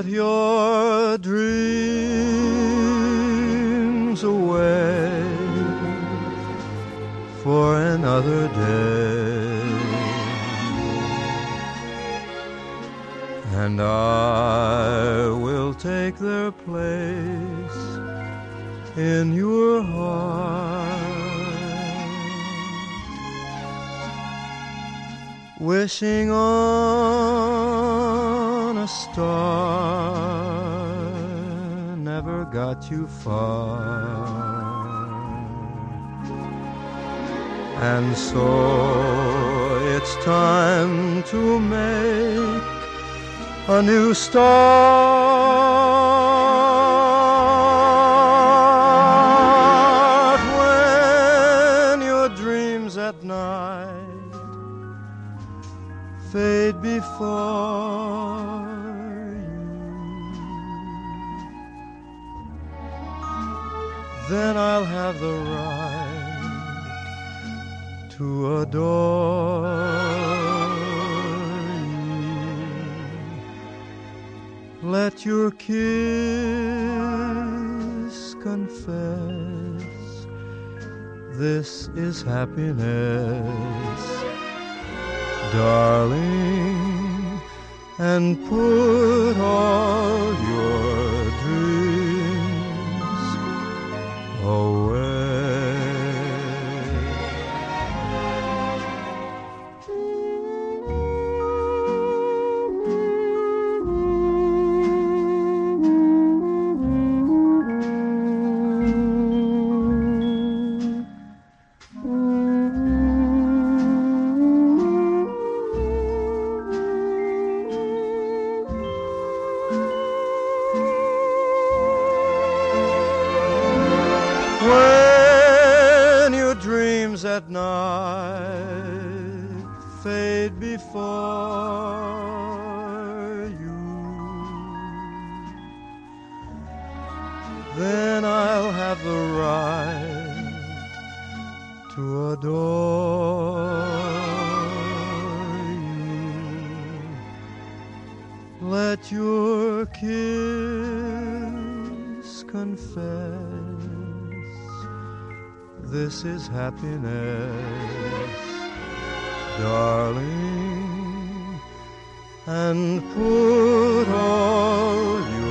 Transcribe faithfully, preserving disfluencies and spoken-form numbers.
put your dreams away for another day, and I will take their place in your heart, wishing on a star never got you far. And so it's time to make a new start. When your dreams at night fade before you, then I'll have the right to adore you. Let your kiss confess this is happiness, darling, and put all your dreams away. When your dreams at night fade before you, then I'll have the right to adore you. Let your kiss confess this is happiness, darling, and put all you